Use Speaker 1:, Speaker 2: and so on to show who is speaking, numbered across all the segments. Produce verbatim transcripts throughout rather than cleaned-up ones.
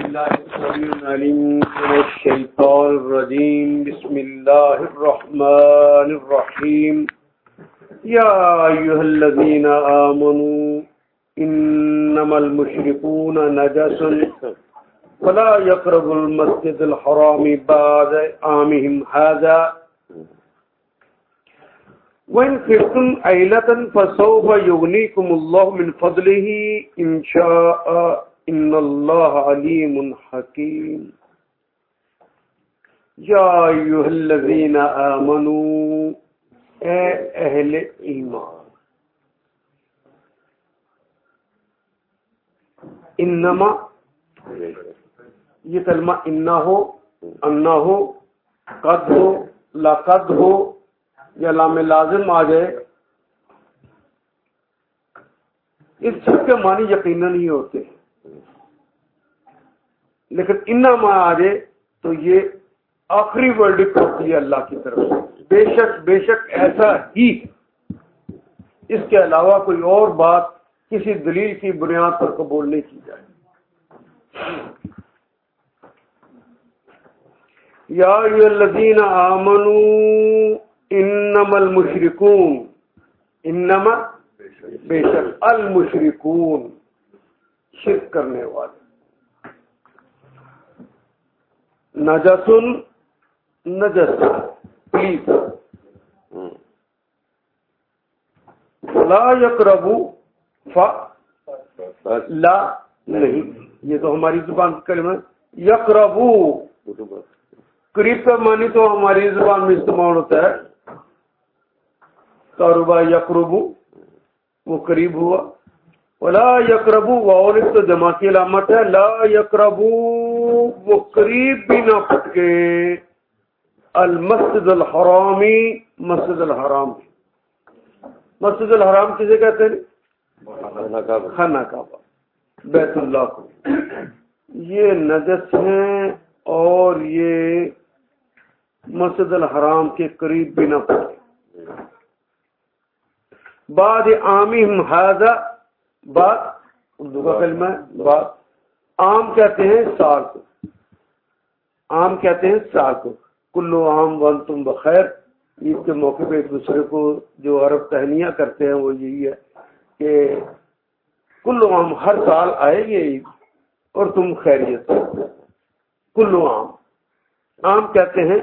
Speaker 1: بالله السميع العليم من الشيطان الرجيم بسم الله الرحمن الرحيم يا أيها الذين آمنوا إنما المشركون نجس فلا يقربوا المسجد الحرام بعد عامهم هذا وإن خفتم عيلة فسوف يغنيكم الله من فضله إن شاء إن الله عليم حكيم يا أيها الذين آمنوا اے اہل ایمان انما یہ کلمہ انا ہو انا ہو قد ہو لقد ہو یا لام لازم آ جائے اس سب کے معنی یقیناً نہیں ہوتے، لیکن انما آ جائے تو یہ آخری ورڈکٹ ہوتی ہے اللہ کی طرف سے، بے شک بے شک ایسا ہی، اس کے علاوہ کوئی اور بات کسی دلیل کی بنیاد پر قبول نہیں کی جائے۔ یا ایھا الذین آمنوا انما المشرکون، انما بے شک المشرکون شرک کرنے والے، نجسن نجس پلیز لا یقربو فا لا نہیں، یہ تو ہماری زبان کی کلمہ ہے۔ یقربو قریب کا معنی تو ہماری زبان میں استعمال ہوتا ہے، قربا یقربو وہ قریب ہوا، ولا یقربو واو تو جمع کی علامت ہے، لا یقربو وہ قریب بھی نہ پٹکے، المسجد الحرامی مسجد الحرام، مسجد الحرام کسے کہتے ہیں؟ خانہ کعبہ بیت اللہ کو، یہ نجس ہیں اور یہ مسجد الحرام کے قریب بھی نہ پٹکے۔ بعد عامہم ھذا، بعد اردو کا کلمہ ہے، بعد عام کہتے ہیں سال کو، عام کہتے ہیں سال کو، کلو عام وانتم بخیر، عید کے موقع پہ ایک دوسرے کو جو عرب تہنیہ کرتے ہیں وہ یہی ہے کہ کلو عام ہر سال آئے گی عید اور تم خیریت، کلو عام، عام کہتے ہیں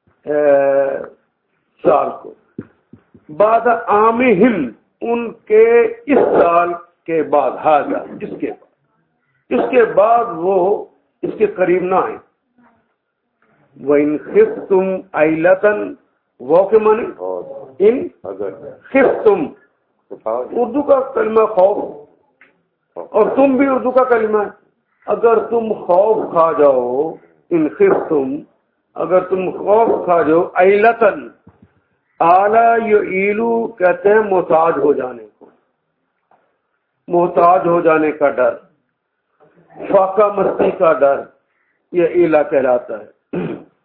Speaker 1: سال کو۔ بعد عامہم ان کے اس سال کے بعد، ھذا اس کے بعد، اس کے بعد وہ اس کے قریب نہ آئیں۔ وَإِنْ خِفْتُمْ عَيْلَةً، وہ کے معنی ان خفتم، اردو کا کلمہ خوف، اور تم بھی اردو کا کلمہ ہے، اگر تم خوف کھا جاؤ، ان خفتم اگر تم خوف کھا جاؤ، عیلتن اعلی یعیلو کہتے ہیں محتاج ہو جانے کو، محتاج ہو جانے کا ڈر، فاقہ مستی کا ڈر، یہ ایلا کہلاتا ہے۔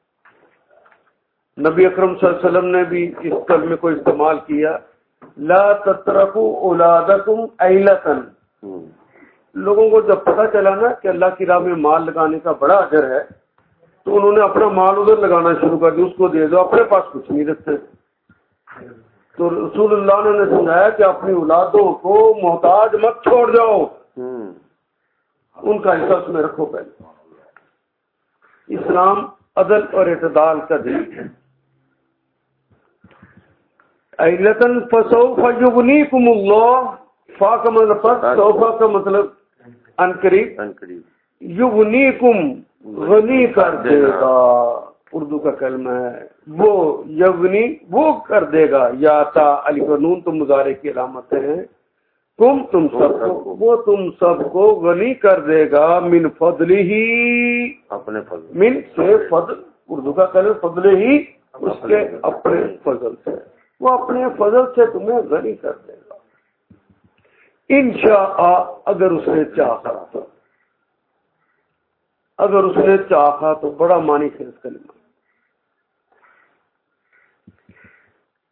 Speaker 1: نبی اکرم صلی اللہ علیہ وسلم نے بھی اس کلمے کو استعمال کیا، لا تترکوا اولادکم عیلتن، لوگوں کو جب پتہ چلا نا کہ اللہ کی راہ میں مال لگانے کا بڑا اجر ہے تو انہوں نے اپنا مال ادھر لگانا شروع کر دیا، اس کو دے دو، اپنے پاس کچھ نہیں رکھتے۔ تو رسول اللہ نے سمجھایا کہ اپنی اولادوں کو محتاج مت چھوڑ جاؤ، ان کا حصہ اس میں رکھو۔ پہلے اسلام عدل اور اعتدال کا دین ہے۔ عیلتن فسوف یغنیکم اللہ، فا کا مطلب سوفا کا مطلب ان قریب، یغنیکم غنی کر دے گا، اردو کا کلمہ ہے، وہ یغنی وہ کر دے گا، یا تا علی قانون تو مضارع کی علامت ہے، تم تم سب کو وہ تم سب کو غنی کر دے گا، من فضل ہی اپنے فضل، من سے فضل، اردو کا کلمہ فضل ہی اس کے اپنے فضل سے، وہ اپنے فضل سے تمہیں غنی کر دے گا، انشاء اگر اس نے چاہا تو، اگر اس نے چاہا تو بڑا معنی خیز کلمہ۔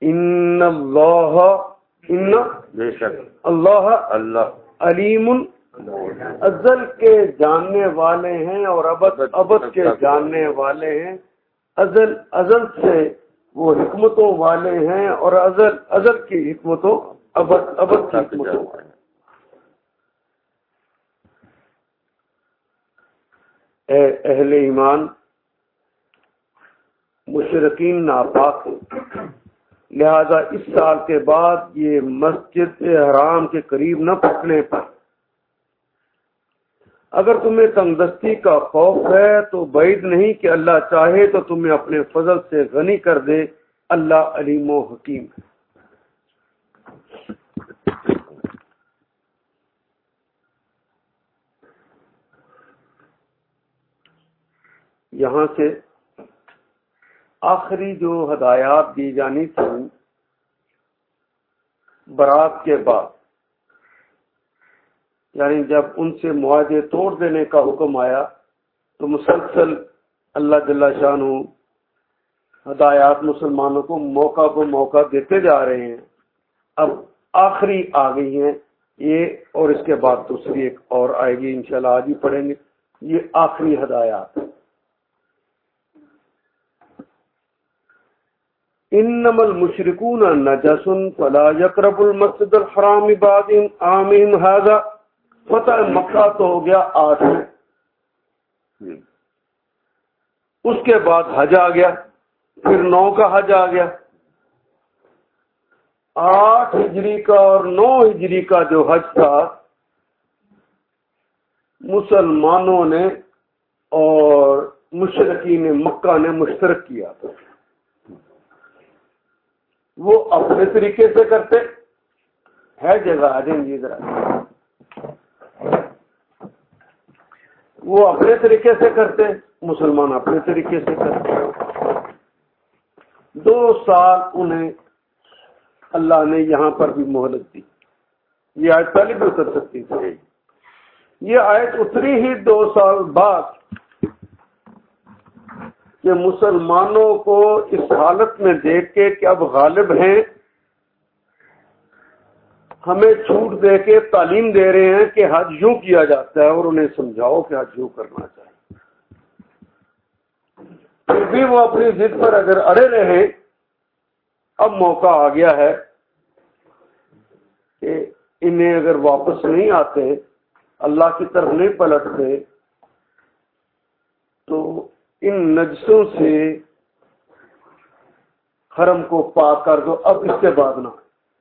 Speaker 1: ان اللہ ان بے شک اللہ اللہ علیم ازل کے جاننے والے ہیں اور ابد ابد کے جاننے والے ہیں. ازل ازل سے وہ حکمتوں والے ہیں اور ازل ازل کی حکمتوں ابد ابد کی حکمتوں. اے اہل ایمان، مشرکین ناپاک ہیں، لہذا اس سال کے بعد یہ مسجد حرام کے قریب نہ پہنچنے پر اگر تمہیں تنگدستی کا خوف ہے تو بعید نہیں کہ اللہ چاہے تو تمہیں اپنے فضل سے غنی کر دے. اللہ علیم و حکیم ہے. یہاں سے آخری جو ہدایات دی جانی تھی برات کے بعد، یعنی جب ان سے معاہدے توڑ دینے کا حکم آیا تو مسلسل اللہ جل شانہ ہدایات مسلمانوں کو موقع کو موقع دیتے جا رہے ہیں. اب آخری آ گئی ہیں یہ، اور اس کے بعد دوسری ایک اور آئے گی انشاءاللہ، آج ہی پڑھیں گے. یہ آخری ہدایات. انما المشرکون نجس فلا یقربوا المسجد الحرام بعد عامهم هذا. فتح مکہ تو ہو گیا آٹھ میں، اس کے بعد حج آ گیا، پھر نو کا حج آ گیا. آٹھ ہجری کا اور نو ہجری کا جو حج تھا مسلمانوں نے اور مشرکین مکہ نے مشترک کیا تھا. وہ اپنے طریقے سے کرتے ہے، جگہ آ جائیں گی ذرا، وہ اپنے طریقے سے کرتے، مسلمان اپنے طریقے سے کرتے. دو سال انہیں اللہ نے یہاں پر بھی مہلت دی. یہ آیت پہلے بھی اتر سکتی تھی. یہ آیت اتری ہی دو سال بعد کہ مسلمانوں کو اس حالت میں دیکھ کے کہ اب غالب ہیں، ہمیں چھوٹ دے کے تعلیم دے رہے ہیں کہ حج یوں کیا جاتا ہے، اور انہیں سمجھاؤ کہ حج یوں کرنا چاہیے. پھر بھی وہ اپنی ضد پر اگر اڑے رہے، اب موقع آ گیا ہے کہ انہیں اگر واپس نہیں آتے، اللہ کی طرف نہیں پلٹتے، تو ان نجسوں سے حرم کو پاک کر دو. اب اس کے بعد نہ.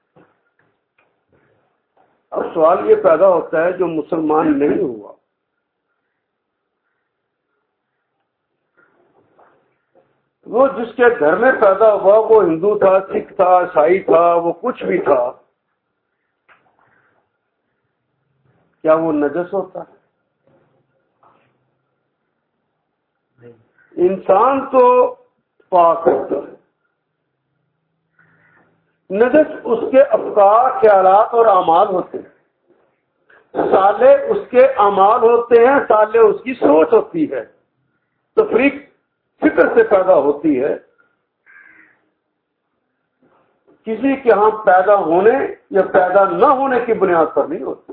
Speaker 1: اب سوال یہ پیدا ہوتا ہے جو مسلمان نہیں ہوا، وہ جس کے گھر میں پیدا ہوا، وہ ہندو تھا، سکھ تھا، عیسائی تھا، وہ کچھ بھی تھا، کیا وہ نجس ہوتا ہے؟ انسان تو پاک ہوتا ہے. نجس اس کے افکار، خیالات اور اعمال ہوتے ہیں. صالح اس کے اعمال ہوتے ہیں، صالح اس کی سوچ ہوتی ہے، تفریق فکر سے پیدا ہوتی ہے. کسی کے ہاں پیدا ہونے یا پیدا نہ ہونے کی بنیاد پر نہیں ہوتی.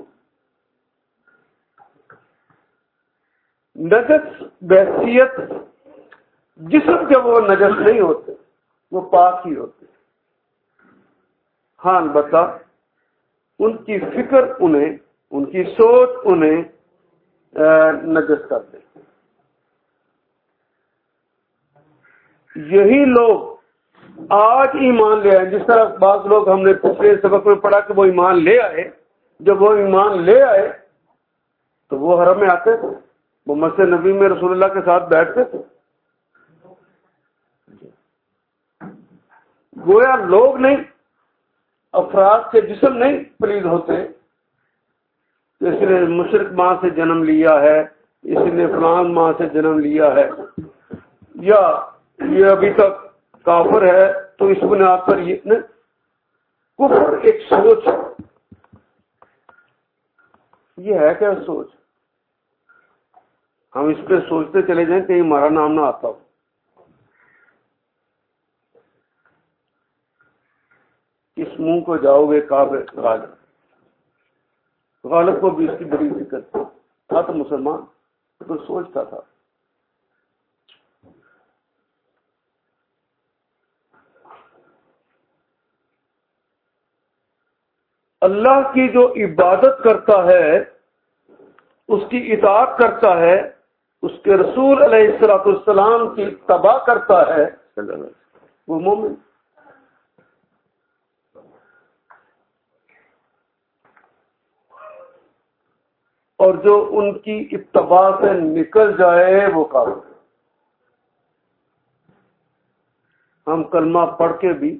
Speaker 1: نجس بحثیت جسم کے وہ نجس نہیں ہوتے، وہ پاک ہی ہوتے. ہاں البتہ ان کی فکر انہیں، ان کی سوچ انہیں نجس کر دے. یہی لوگ آج ایمان لے آئے. جس طرح بعض لوگ، ہم نے پچھلے سبق میں پڑھا کہ وہ ایمان لے آئے، جب وہ ایمان لے آئے تو وہ حرم میں آتے تھے، وہ مسجد نبی میں رسول اللہ کے ساتھ بیٹھتے تھے. گویا لوگ نہیں، افراد کے جسم نہیں پلید ہوتے. اس نے مشرق ماں سے جنم لیا ہے، اس نے فلان ماں سے جنم لیا ہے، یا یہ ابھی تک کافر ہے تو اس بنیاد پر یہ نہیں. کفر ایک سوچ، یہ ہے کیا سوچ؟ ہم اس پہ سوچتے چلے جائیں کہیں ہمارا نام نہ آتا ہو. اس منہ کو جاؤ گے کعبے راجا. غالب کو بھی اس کی بڑی فکر تھا تو مسلمان تو سوچتا تھا اللہ کی جو عبادت کرتا ہے، اس کی اطاعت کرتا ہے، اس کے رسول علیہ الصلوۃ والسلام کی اتباع کرتا ہے، وہ مومن۔ اور جو ان کی اتباع سے نکل جائے وہ کافر۔ ہم کلمہ پڑھ کے بھی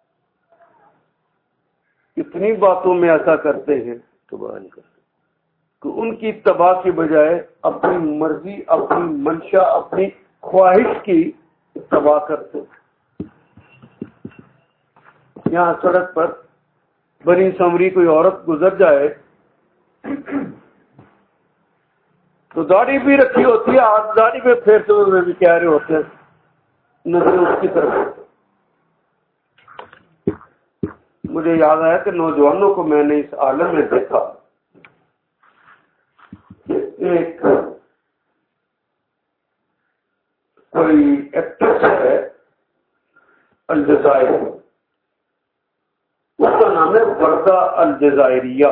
Speaker 1: اتنی باتوں میں ایسا کرتے ہیں کہ ان کی اتباع کی بجائے اپنی مرضی، اپنی منشا، اپنی خواہش کی اتباع کرتے ہیں۔ یہاں سڑک پر بنی سمری کوئی عورت گزر جائے تو داڑھی بھی رکھی ہوتی ہے، ہاتھ داڑھی پہ پھیرتے ہوئے بھی کہہ رہے ہوتے ہیں نظر اس کی طرف۔ مجھے یاد آیا کہ نوجوانوں کو میں نے اس عالم میں دیکھا کہ ایک کوئی ایکٹریس ہے الجزائر، اس کا نام ہے وردہ الجزائریہ،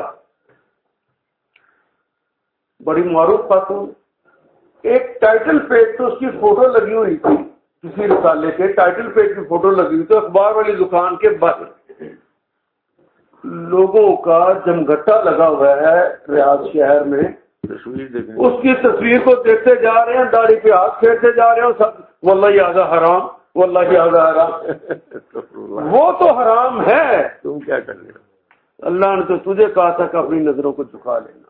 Speaker 1: بڑی معروف خاتون۔ ایک ٹائٹل پیج تو اس کی فوٹو لگی ہوئی تھی، کسی رسالے کے ٹائٹل پیج کی فوٹو لگی ہوئی تھی، اخبار والی دکان کے باہر لوگوں کا جمگھٹا لگا ہوا ہے ریاض شہر میں، اس کی تصویر کو دیکھتے جا رہے ہیں، داڑھی پہ ہاتھ پھیرتے جا رہے ہیں، سب واللہ ھذا حرام، واللہ ھذا حرام۔ وہ تو حرام ہے، تم کیا کر رہے ہو؟ اللہ نے تو تجھے کہا تھا کہ اپنی نظروں کو جھکا لینا۔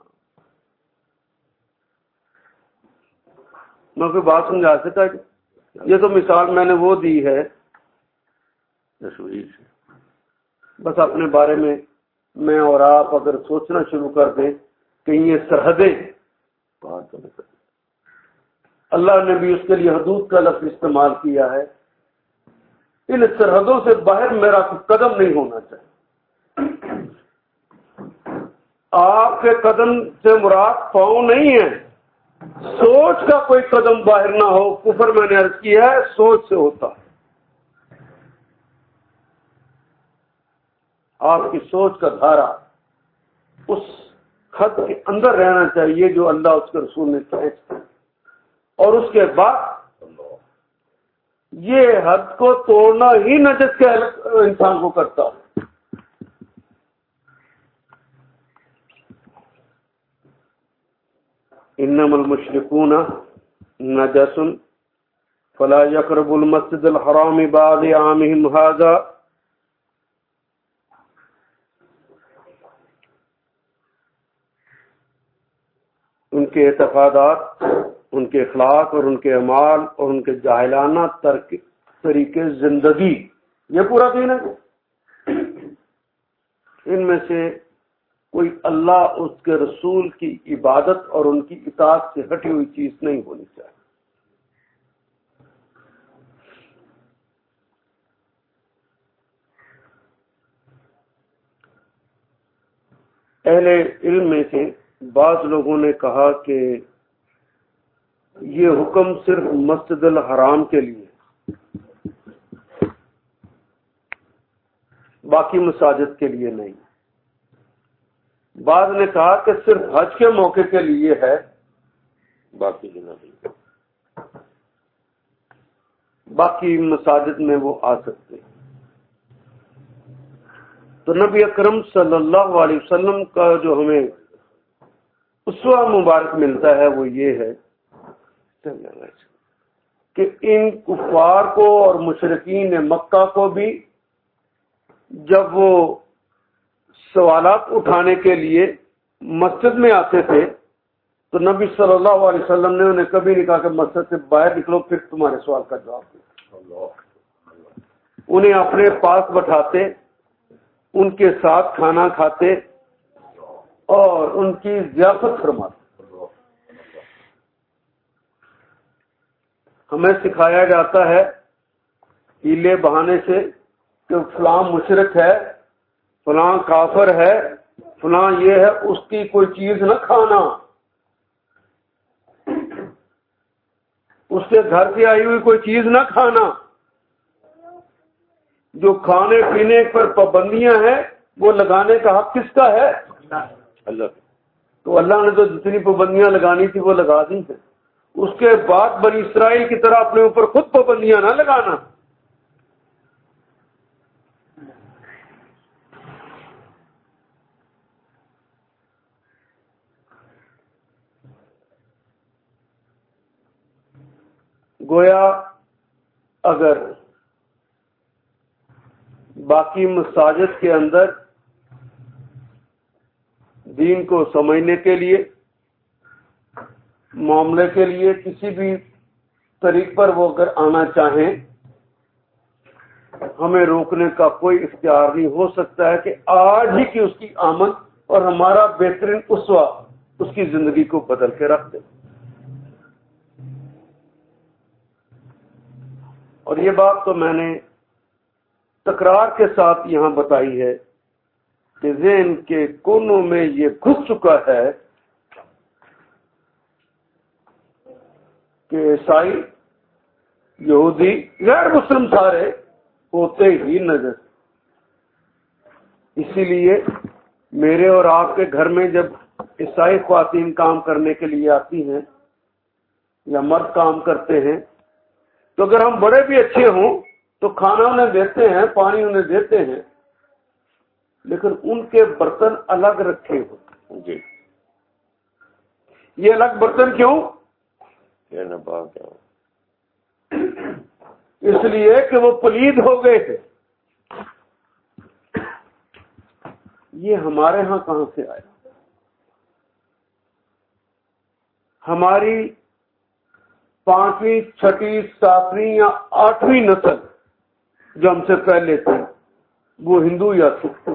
Speaker 1: میں کوئی بات سمجھا سکتا کہ یہ تو مثال میں نے وہ دی ہے تصویر سے۔ بس اپنے بارے میں میں اور آپ اگر سوچنا شروع کر دیں کہ یہ سرحدیں، اللہ نے بھی اس کے لیے حدود کا لفظ استعمال کیا ہے، ان سرحدوں سے باہر میرا قدم نہیں ہونا چاہیے۔ آپ کے قدم سے مراد پاؤں نہیں ہے، سوچ کا کوئی قدم باہر نہ ہو۔ کفر میں نے عرض کیا ہے سوچ سے ہوتا ہے، آپ کی سوچ کا دھارا اس خط کے اندر رہنا چاہیے جو اللہ اس کے رسول نے کھینچا، اور اس کے بعد یہ حد کو توڑنا ہی نجس کے انسان کو کرتا ہے۔ انما المشركون نجس فلا يقربوا المسجد الحرام بعد عامهم هذا۔ ان کے اعتقادات، ان کے اخلاق اور ان کے اعمال اور ان کے جاہلانہ طریقے زندگی، یہ پورا دین ہے۔ ان میں سے کوئی اللہ اس کے رسول کی عبادت اور ان کی اطاعت سے ہٹی ہوئی چیز نہیں ہونی چاہیے۔ اہل علم میں سے بعض لوگوں نے کہا کہ یہ حکم صرف مسجد الحرام کے لیے، باقی مساجد کے لیے نہیں۔ بعض نے کہا کہ صرف حج کے موقع کے لیے ہے، باقی نہیں، باقی مساجد میں وہ آ سکتے ہیں۔ تو نبی اکرم صلی اللہ علیہ وسلم کا جو ہمیں اسوہ مبارک ملتا ہے وہ یہ ہے کہ ان کفار کو اور مشرکین مکہ کو بھی جب وہ سوالات اٹھانے کے لیے مسجد میں آتے تھے تو نبی صلی اللہ علیہ وسلم نے انہیں کبھی نہیں کہا کہ مسجد سے باہر نکلو پھر تمہارے سوال کا جواب دو۔ انہیں اپنے پاس بٹھاتے، ان کے ساتھ کھانا کھاتے اور ان کی ضیافت فرماتے۔ ہمیں سکھایا جاتا ہے ہیلے بہانے سے کہ فلاں مشرک ہے، فلاں کافر ہے، فلاں یہ ہے، اس کی کوئی چیز نہ کھانا، اس کے گھر سے آئی ہوئی کوئی چیز نہ کھانا. جو کھانے پینے پر پابندیاں ہیں وہ لگانے کا حق کس کا ہے؟ اللہ. تو اللہ نے تو جتنی پابندیاں لگانی تھی وہ لگا دی ہیں. اس کے بعد بنی اسرائیل کی طرح اپنے اوپر خود پابندیاں نہ لگانا. گویا اگر باقی مساجد کے اندر دین کو سمجھنے کے لیے، معاملے کے لیے کسی بھی طریق پر وہ اگر آنا چاہیں، ہمیں روکنے کا کوئی اختیار نہیں. ہو سکتا ہے کہ آج ہی کی اس کی آمد اور ہمارا بہترین اسوہ اس کی زندگی کو بدل کے رکھ دے. اور یہ بات تو میں نے تکرار کے ساتھ یہاں بتائی ہے کہ ذہن کے کونوں میں یہ گھس چکا ہے کہ عیسائی، یہودی، غیر مسلم سارے ہوتے ہی نظر. اسی لیے میرے اور آپ کے گھر میں جب عیسائی خواتین کام کرنے کے لیے آتی ہیں یا مرد کام کرتے ہیں، تو اگر ہم بڑے بھی اچھے ہوں تو کھانا انہیں دیتے ہیں، پانی انہیں دیتے ہیں، لیکن ان کے برتن الگ رکھے ہوتے ہیں. جی، یہ الگ برتن کیوں؟ اس لیے کہ وہ پلید ہو گئے تھے. یہ ہمارے ہاں کہاں سے آیا؟ ہماری پانچویں، چھٹی، ساتویں یا آٹھویں نسل جو ہم سے پہلے تھی وہ ہندو یا سکھ.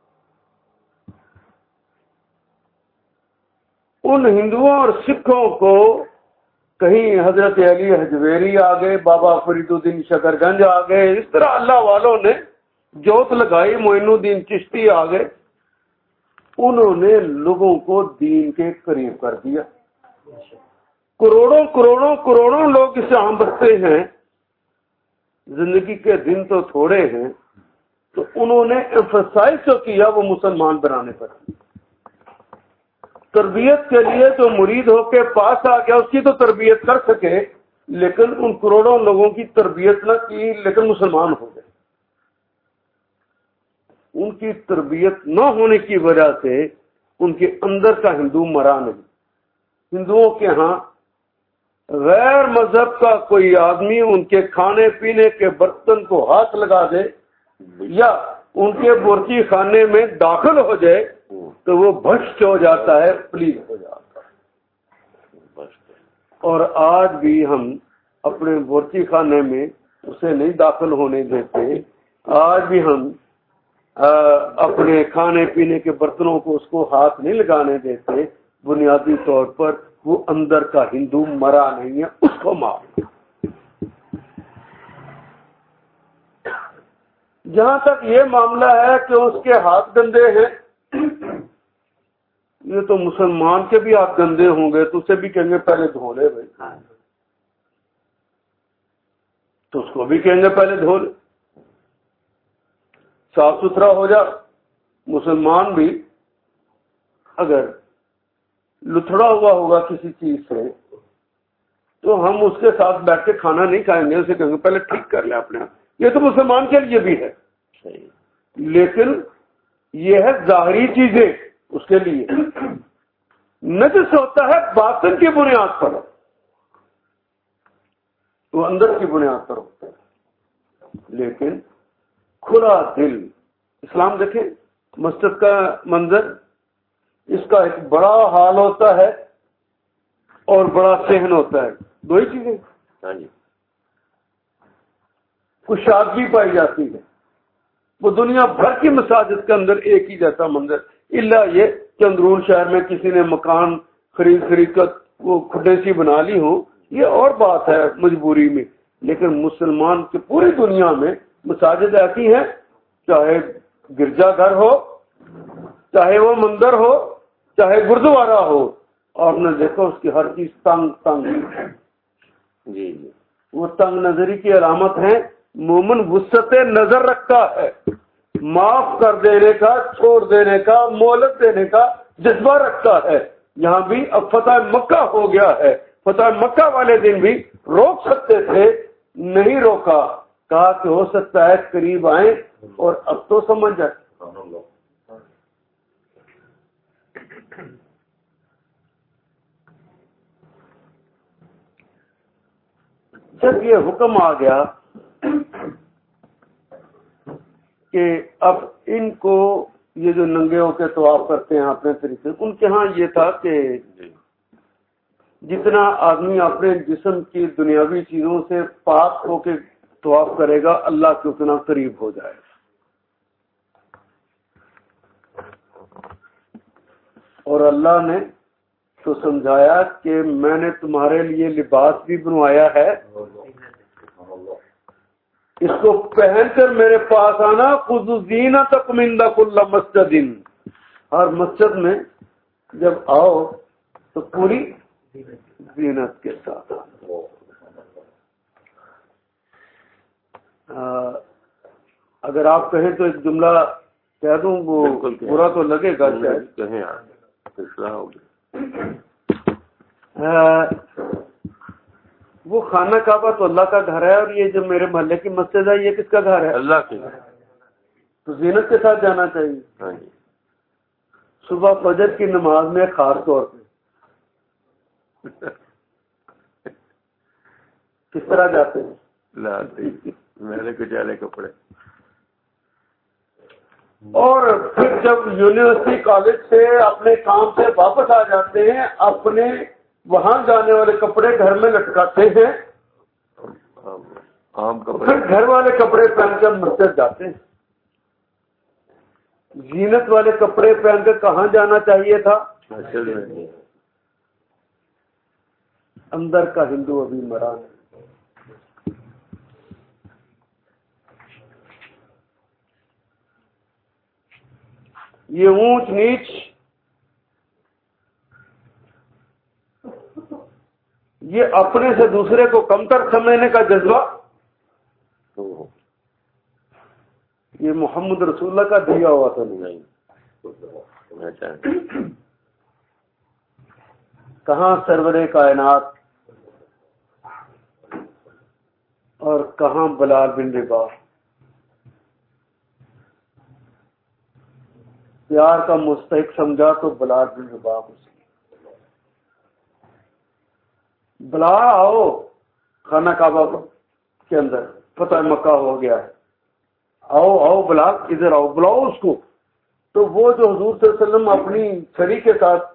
Speaker 1: ان ہندوؤں اور سکھوں کو کہیں حضرت علی حجویری آ گئے، بابا فرید الدین شکر گنج آ گئے، اس طرح اللہ والوں نے جوت لگائی، معین الدین چشتی آ گئے. انہوں نے لوگوں کو دین کے قریب کر دیا. کروڑوں کروڑوں کروڑوں لوگ اس عام بستے ہیں، زندگی کے دن تو تھوڑے ہیں، تو انہوں نے ایمفسائز جو کیا وہ مسلمان بنانے پر. تربیت کے لیے جو مرید ہو کے پاس آ گیا اس کی تو تربیت کر سکے، لیکن ان کروڑوں لوگوں کی تربیت نہ کی، لیکن مسلمان ہو گئے. ان کی تربیت نہ ہونے کی وجہ سے ان کے اندر کا ہندو مرا نہیں. ہندوؤں کے ہاں غیر مذہب کا کوئی آدمی ان کے کھانے پینے کے برتن کو ہاتھ لگا دے یا ان کے بورچی خانے میں داخل ہو جائے تو وہ بھشٹ ہو جاتا ہے، پلید ہو جاتا ہے. اور آج بھی ہم اپنے بورچی خانے میں اسے نہیں داخل ہونے دیتے. آج بھی ہم اپنے کھانے پینے کے برتنوں کو اس کو ہاتھ نہیں لگانے دیتے. بنیادی طور پر وہ اندر کا ہندو مرا نہیں ہے، اس کو معاف. جہاں تک یہ معاملہ ہے کہ اس کے ہاتھ گندے ہیں، یہ تو مسلمان کے بھی ہاتھ گندے ہوں گے تو اسے بھی کہیں گے پہلے دھو لے بھائی، تو اس کو بھی کہیں گے پہلے دھو لے، صاف ستھرا ہو جا. مسلمان بھی اگر لتھڑا ہوا ہوگا کسی چیز سے تو ہم اس کے ساتھ بیٹھ کے کھانا نہیں کھائیں گے، اسے کہیں گے پہلے ٹھیک کر لیں اپنے آپ. یہ تو مسلمان کے لیے بھی ہے، لیکن یہ ہے ظاہری چیزیں اس کے لیے. نجس ہوتا ہے باطن کی بنیاد پر، وہ اندر کی بنیاد پر ہوتا ہے. لیکن کھلا دل، اسلام دیکھیں مسجد کا منظر، اس کا ایک بڑا حال ہوتا ہے اور بڑا صحن ہوتا ہے، دو ہی چیزیں. کشادگی پائی جاتی ہے. وہ دنیا بھر کی مساجد کے اندر ایک ہی جیسا منظر، الا یہ کہ اندرون شہر میں کسی نے مکان خرید خرید کر وہ کھڈے سی بنا لی ہوں، یہ اور بات ہے مجبوری میں. لیکن مسلمان کی پوری دنیا میں مساجد ایسی ہیں، چاہے گرجا گھر ہو، چاہے وہ مندر ہو چاہے گردوارا ہو، آپ نے دیکھا اس کی ہر چیز تنگ تنگ جی جی وہ تنگ نظری کی علامت ہے۔ مومن وسعت نظر رکھتا ہے، معاف کر دینے کا، چھوڑ دینے کا، مہلت دینے کا جذبہ رکھتا ہے۔ یہاں بھی اب فتح مکہ ہو گیا ہے، فتح مکہ والے دن بھی روک سکتے تھے، نہیں روکا، کہا کہ ہو سکتا ہے قریب آئیں اور اب تو سمجھ جائے۔ جب یہ حکم آ گیا کہ اب ان کو یہ جو ننگے ہو کے طواف کرتے ہیں اپنے طریقے، ان کے ہاں یہ تھا کہ جتنا آدمی اپنے جسم کی دنیاوی چیزوں سے پاک ہو کے طواف کرے گا اللہ کے اتنا قریب ہو جائے گا۔ اور اللہ نے تو سمجھایا کہ میں نے تمہارے لیے لباس بھی بنوایا ہے، اس کو پہن کر میرے پاس آنا، خذ زینتکم عند کل مسجد، ہر مسجد میں جب آؤ تو پوری زینت کے ساتھ آ, اگر آپ کہیں تو ایک جملہ کہہ دوں، وہ برا تو لگے گا شاید، وہ خانہ کعبہ تو اللہ کا گھر ہے، اور یہ جو میرے محلے کی مسجد ہے یہ کس کا گھر ہے؟ اللہ کی، تو زینت کے ساتھ جانا چاہیے۔ صبح فجر کی نماز میں خاص طور پہ کس طرح جاتے ہیں؟ میرے کچالے کپڑے۔ اور پھر جب یونیورسٹی کالج سے اپنے کام سے واپس آ جاتے ہیں، اپنے وہاں جانے والے کپڑے گھر میں لٹکاتے ہیں، پھر گھر والے کپڑے پہن کر مسجد جاتے ہیں۔ زینت والے کپڑے پہن کر کہاں جانا چاہیے تھا؟ اندر کا ہندو ابھی مرا ہے۔ یہ اونچ نیچ، یہ اپنے سے دوسرے کو کمتر سمجھنے کا جذبہ، یہ محمد رسول اللہ کا دیا ہوا تھا نہیں۔ کہاں سرور کائنات اور کہاں بلال بن رباح، پیار کا مستحق سمجھا تو بلال بن رباح، بلال آؤ خانہ کعبہ کے اندر، فتح مکہ ہو گیا ہے، آؤ آؤ بلال ادھر آؤ، بلاؤ اس کو۔ تو وہ جو حضور صلی اللہ علیہ وسلم اپنی چھری کے ساتھ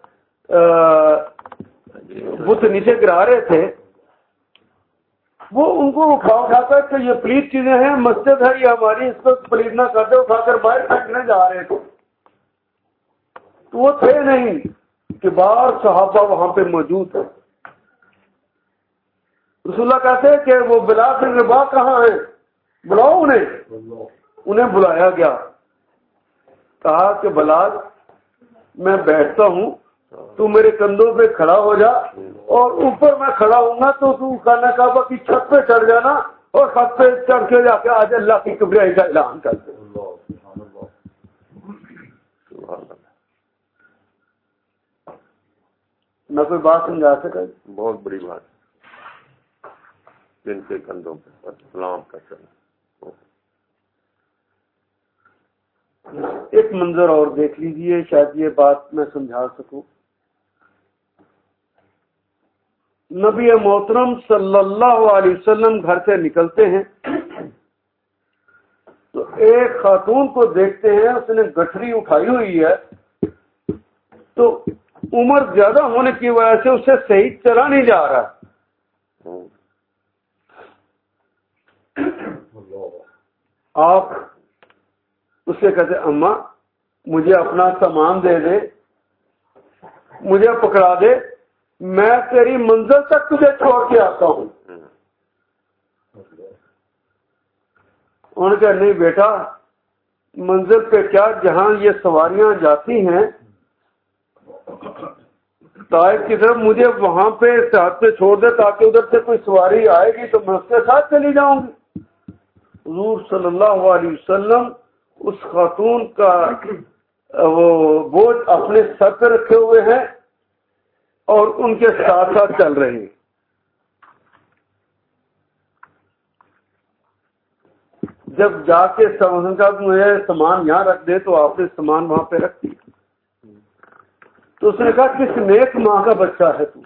Speaker 1: بت نیچے گرا رہے تھے، وہ ان کو اٹھا اٹھا کر کہ یہ پلیت چیزیں ہیں، مسجد ہے یہ ہماری، اس کو پلیت نہ کرتے، اٹھا کر باہر پھینکنے جا رہے تھے۔ تو وہ تھے نہیں کہ بار صحابہ وہاں پہ موجود ہیں۔ رسول اللہ کہتے ہیں کہ وہ بلال بن رباح کہاں ہیں، بلاؤ انہیں۔ انہیں بلایا گیا، کہا کہ بلال میں بیٹھتا ہوں، تو میرے کندھوں پہ کھڑا ہو جا، اور اوپر میں کھڑا ہوں گا تو تو خانہ کعبہ کی چھت پہ چڑھ جانا، اور چھت پہ چڑھ کے جا کے آج اللہ کی کبریائی کا اعلان کر دے۔ نہ کوئی بات سمجھا سکا؟ بہت بڑی بات، جن کے کندھوں پہ سلام کا چلنا۔ ایک منظر اور دیکھ لیجئے، شاید یہ بات میں سمجھا سکوں۔ نبی محترم صلی اللہ علیہ وسلم گھر سے نکلتے ہیں تو ایک خاتون کو دیکھتے ہیں، اس نے گٹھری اٹھائی ہوئی ہے، تو عمر زیادہ ہونے کی وجہ سے اسے صحیح چلا نہیں جا رہا۔ آپ اس سے کہتے اماں مجھے اپنا سامان دے دے، مجھے پکڑا دے، میں تیری منزل تک تجھے چھوڑ کے آتا ہوں۔ انہوں نے کہا نہیں بیٹا، منزل پہ کیا جہاں یہ سواریاں جاتی ہیں طائف کی طرف، مجھے وہاں پہ ساتھ پہ چھوڑ دے تاکہ ادھر سے کوئی سواری آئے گی تو میں اس کے ساتھ چلی جاؤں گی۔ حضور صلی اللہ علیہ وسلم اس خاتون کا وہ بوجھ اپنے سر پہ رکھے ہوئے ہیں اور ان کے ساتھ ساتھ چل رہے ہیں۔ جب جا کے سمجھ کا مجھے سامان یہاں رکھ دے تو آپ نے سامان وہاں پہ رکھ دیا، تو اس نے کہا کس نیک ماں کا بچہ ہے تو،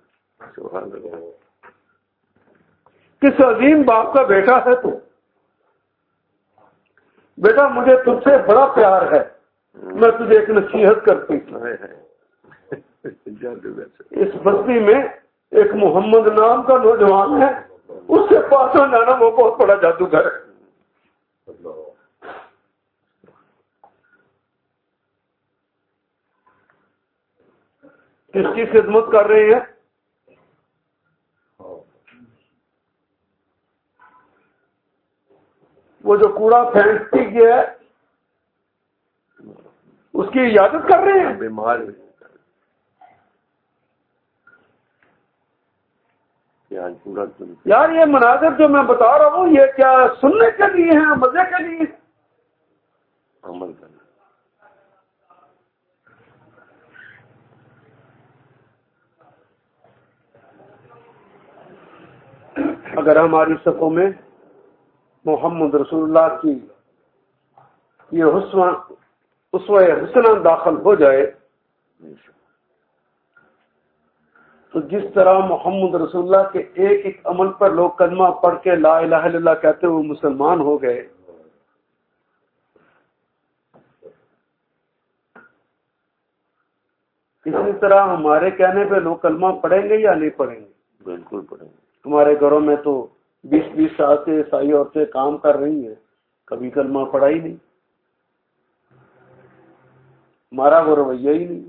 Speaker 1: کس عظیم باپ کا بیٹا ہے تو، بیٹا مجھے تجھ سے بڑا پیار ہے، میں تجھے ایک نصیحت کرتی ہوں۔ اس بستی میں ایک محمد نام کا نوجوان ہے، اس سے پاس نہ جانا، وہ بہت بڑا جادوگر ہے۔ کس کی خدمت کر رہے ہیں؟ وہ جو کوڑا پھینکتی ہے اس کی عیادت کر رہے ہیں، بیمار یار۔ یہ مناظر جو میں بتا رہا ہوں یہ کیا سننے کے لیے ہیں، مزے کے لیے؟ عمل کرنا۔ اگر ہماری صفوں میں محمد رسول اللہ کی یہ حسن اسوہ حسنہ داخل ہو جائے تو جس طرح محمد رسول اللہ کے ایک ایک عمل پر لوگ کلمہ پڑھ کے لا الہ الا اللہ کہتے ہوئے مسلمان ہو گئے، اسی طرح ہمارے کہنے پہ لوگ کلمہ پڑھیں گے یا نہیں پڑھیں گے؟ بالکل پڑھیں گے۔ ہمارے گھروں میں تو بیس بیس سال سے عیسائی عورتیں کام کر رہی ہیں، کبھی کلمہ پڑھا ہی نہیں، ہمارا وہ رویہ ہی نہیں۔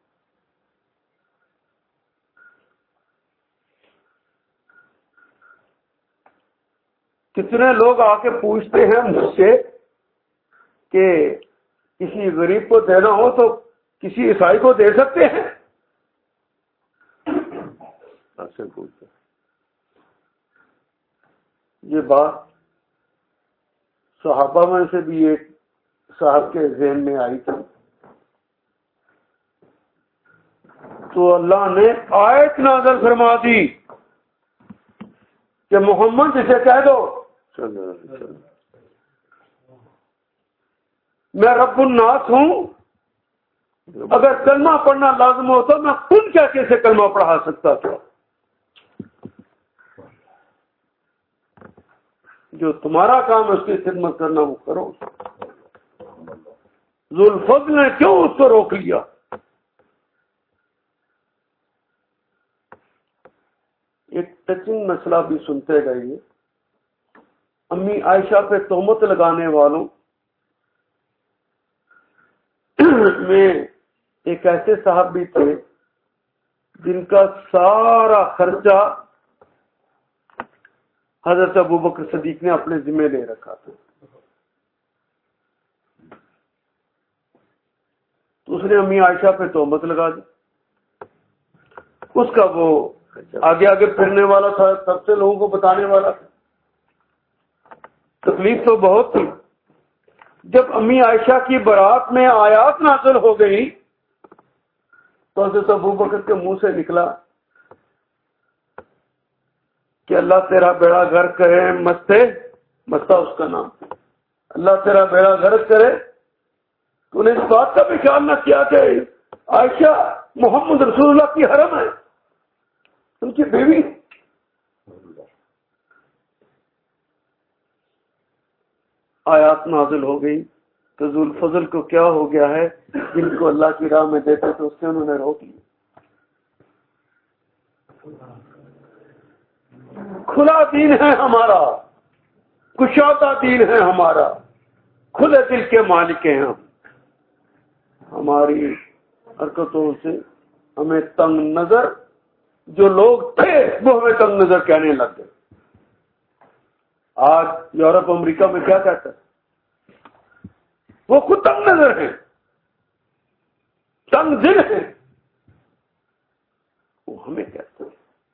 Speaker 1: کتنے لوگ آ کے پوچھتے ہیں مجھ سے کہ کسی غریب کو دینا ہو تو کسی عیسائی کو دے سکتے ہیں؟ ایسے پوچھتے یہ بات صحابہ میں سے بھی ایک صاحب کے ذہن میں آئی تھی، تو اللہ نے آیت نازل فرما دی کہ محمد جسے کہہ دو میں رب الناس ہوں، اگر کلمہ پڑھنا لازم ہوتا میں خود کیا کیسے کلمہ پڑھا سکتا تھا۔ جو تمہارا کام ہے اس کی خدمت کرنا وہ کرو۔ ذوالفضل نے کیوں اس کو روک لیا؟ ایک ٹچنگ مسئلہ بھی سنتے گئے، امی عائشہ پہ تہمت لگانے والوں میں ایک ایسے صاحب بھی تھے جن کا سارا خرچہ حضرت ابوبکر صدیق نے اپنے ذمہ لے رکھا تھا، تو اس نے امی عائشہ پہ تہمت لگا دی۔ اس کا وہ آگے آگے پھرنے والا تھا، سب سے لوگوں کو بتانے والا تھا، تکلیف تو بہت تھی۔ جب امی عائشہ کی برات میں آیات نازل ہو گئی تو حضرت ابوبکر کے منہ سے نکلا کہ اللہ تیرا بیڑا غرق کرے، مستے مستا اس کا نام، اللہ تیرا بیڑا غرق کرے۔ تو نے اس بات کا بھی خیال نہ کیا کہ عائشہ محمد رسول اللہ کی حرم ہے، ان کی بیوی۔ آیات نازل ہو گئی تو ذوالفضل کو کیا ہو گیا ہے، جن کو اللہ کی راہ میں دیتے تو اس سے انہوں نے روک لیا۔ کھلا دین ہے ہمارا، کشادہ دین ہے ہمارا، کھلے دل کے مالک ہیں ہم، ہماری حرکتوں سے ہمیں تنگ نظر جو لوگ تھے وہ ہمیں تنگ نظر کہنے لگ گئے۔ آج یورپ امریکہ میں کیا کہتا ہے؟ وہ خود تنگ نظر ہیں، تنگ دل ہیں، وہ ہمیں کہتے ہیں۔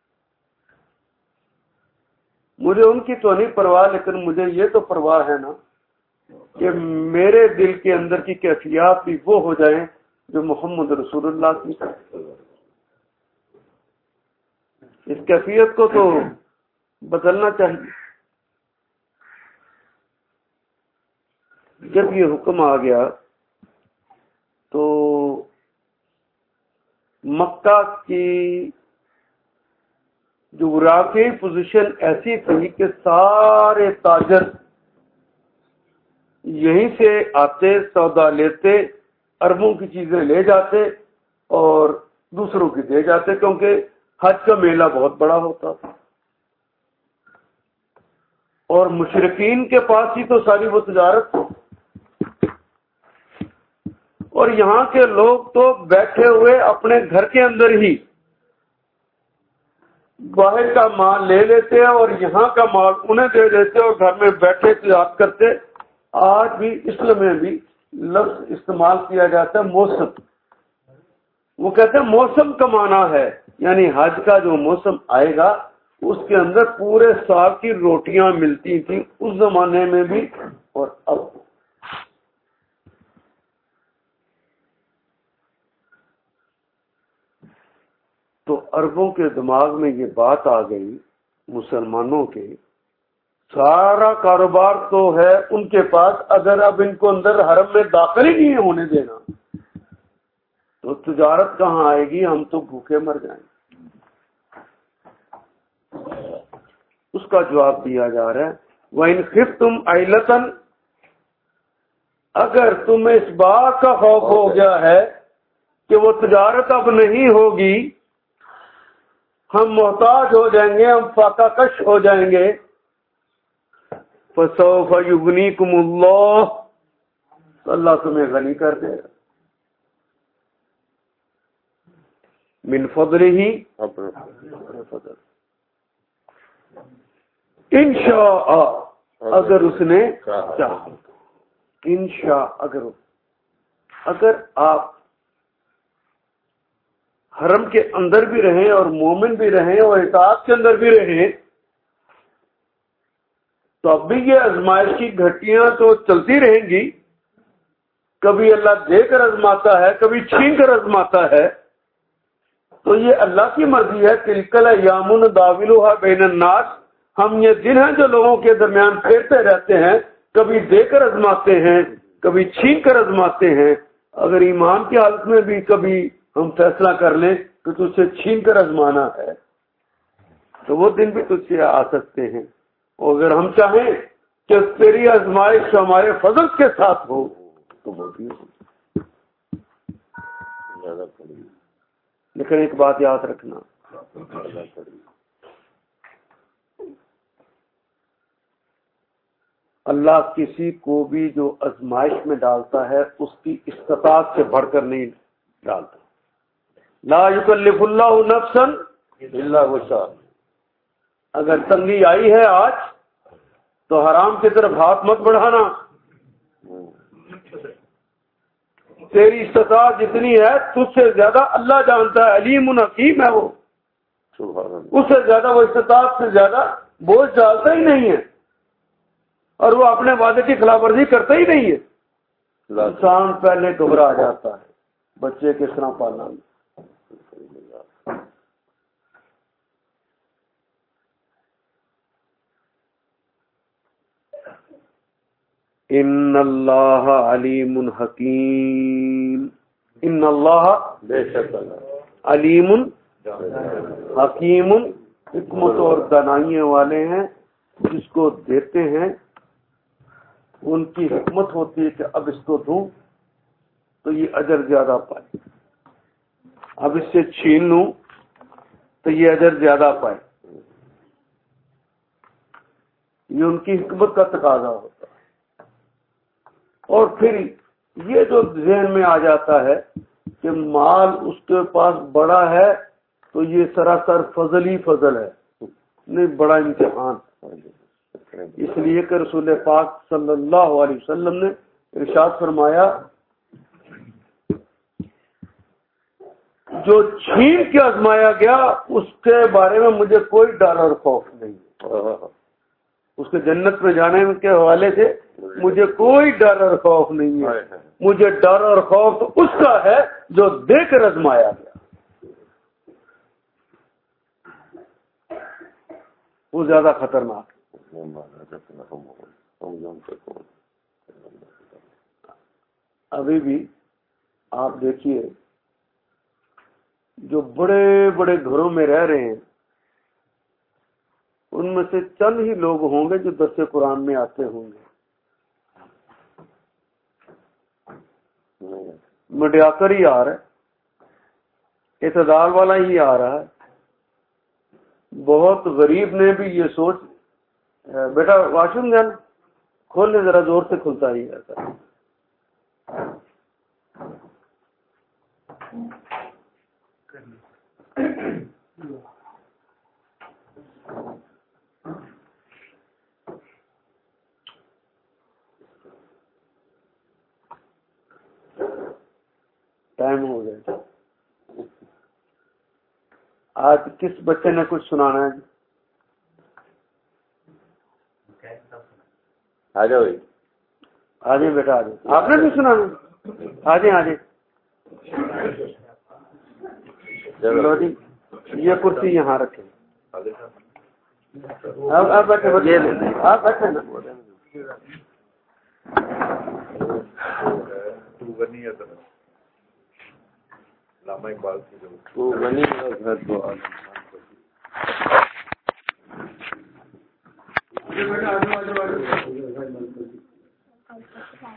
Speaker 1: مجھے ان کی تو نہیں پرواہ، لیکن مجھے یہ تو پرواہ ہے نا کہ میرے دل کے اندر کی کیفیات بھی وہ ہو جائیں جو محمد رسول اللہ کی۔ اس کیفیت کو تو بدلنا چاہیے۔ جب یہ حکم آ گیا تو مکہ کی جغرافیائی پوزیشن ایسی تھی کہ سارے تاجر یہیں سے آتے، سودا لیتے، اربوں کی چیزیں لے جاتے اور دوسروں کی دے جاتے، کیونکہ حج کا میلہ بہت بڑا ہوتا تھا اور مشرکین کے پاس ہی تو ساری وہ تجارت تھی۔ اور یہاں کے لوگ تو بیٹھے ہوئے اپنے گھر کے اندر ہی باہر کا مال لے لیتے ہیں اور یہاں کا مال انہیں دے دیتے اور گھر میں بیٹھے تجارت کرتے۔ آج بھی اسلام میں بھی لفظ استعمال کیا جاتا ہے موسم، وہ کہتے ہیں موسم کا معنی ہے، یعنی حج کا جو موسم آئے گا اس کے اندر پورے سال کی روٹیاں ملتی تھیں اس زمانے میں بھی اور اب۔ تو عربوں کے دماغ میں یہ بات آ گئی، مسلمانوں کے سارا کاروبار تو ہے ان کے پاس، اگر اب ان کو اندر حرم میں داخل ہی نہیں ہونے دینا تو تجارت کہاں آئے گی، ہم تو بھوکے مر جائیں گے۔ اس کا جواب دیا جا رہا ہے وَإِنْ خِفْتُمْ عَيْلَةً، اگر تمہیں اس بات کا خوف ہو گیا ہے کہ وہ تجارت اب نہیں ہوگی، ہم محتاج ہو جائیں گے، ہم فاقہ کش ہو جائیں گے، فَسَوْفَ يُغْنِيكُمُ اللَّهُ، اللہ تمہیں غنی کر دے گا، من فضلہ، فضل انشاء، اگر اس نے چاہا، انشاء، اگر اگر آپ حرم کے اندر بھی رہیں اور مومن بھی رہیں اور اطاعت کے اندر بھی رہیں تو اب بھی یہ آزمائش کی گھٹیاں تو چلتی رہیں گی، کبھی اللہ دے کر آزماتا ہے، کبھی چھین کر آزماتا ہے، تو یہ اللہ کی مرضی ہے۔ تلک الایام نداولها بین الناس، ہم یہ دن ہیں جو لوگوں کے درمیان پھیرتے رہتے ہیں، کبھی دے کر آزماتے ہیں، کبھی چھین کر آزماتے ہیں۔ اگر ایمان کی حالت میں بھی کبھی ہم فیصلہ کر لیں کہ تجھ سے چھین کر آزمانا ہے تو وہ دن بھی تجھ سے آ سکتے ہیں، اور اگر ہم چاہیں کہ تیری آزمائش ہمارے فضل کے ساتھ ہو تو وہ بھی ہو۔ لیکن ایک بات یاد رکھنا، اللہ کسی کو بھی جو آزمائش میں ڈالتا ہے اس کی استطاعت سے بڑھ کر نہیں ڈالتا۔ لا یکلف اللہ نفسا الا وسعها، اگر تنگی آئی ہے آج تو حرام کی طرف ہاتھ مت بڑھانا، تیری استطاعت جتنی ہے تجھ سے زیادہ اللہ جانتا ہے، علیم حکیم ہے وہ، اس سے زیادہ وہ استطاعت سے زیادہ بوجھ ڈالتا ہی نہیں ہے، اور وہ اپنے وعدے کی خلاف ورزی کرتا ہی نہیں ہے۔ انسان پہلے گھبرا جاتا ہے بچے کس طرح پالنا۔ ان اللہ علیم حکیم، ان اللہ بے شک علیم حکیم، حکمت اور دانائی والے ہیں، جس کو دیتے ہیں ان کی حکمت ہوتی ہے کہ اب اس کو دوں تو یہ اجر زیادہ پائے، اب اس سے چھین لوں تو یہ اجر زیادہ پائے، یہ ان کی حکمت کا تقاضا ہوتا ہے۔ اور پھر یہ جو ذہن میں آ جاتا ہے کہ مال اس کے پاس بڑا ہے تو یہ سراسر فضل ہی فضل ہے، نہیں بڑا امتحان، اس لیے کہ رسول پاک صلی اللہ علیہ وسلم نے ارشاد فرمایا جو چھین کے آزمایا گیا اس کے بارے میں مجھے کوئی ڈر اور خوف نہیں، اس کے جنت میں جانے کے حوالے سے مجھے کوئی ڈر اور خوف نہیں ہے، مجھے ڈر اور خوف تو اس کا ہے جو دے کر آزمایا گیا، وہ زیادہ خطرناک۔ ابھی بھی آپ دیکھیے جو بڑے بڑے گھروں میں رہ رہے ہیں ان میں سے چند ہی لوگ ہوں گے جو درس قرآن میں آتے ہوں گے، مڈیا کر ہی آ رہا ہے، اعتدال والا ہی آ رہا ہے۔ بہت غریب نے بھی یہ سوچ، بیٹا واش روم جانا، کھولنے ذرا زور سے کھلتا ہی ایسا۔ ٹائم ہو گیا، آج کس بچے نے کچھ سنانا ہے؟
Speaker 2: آ جاؤ،
Speaker 1: آ جائیں بیٹا، آ جائیں، آپ نے بھی سنانا، آ جائیں آ جائیں۔ چلو جی، یہ کرسی یہاں رکھیں، آپ آپ بیٹھے بیٹھے آپ بیٹھے نا۔
Speaker 2: علامہ اقبال کی جو غنی گھر تو
Speaker 1: آ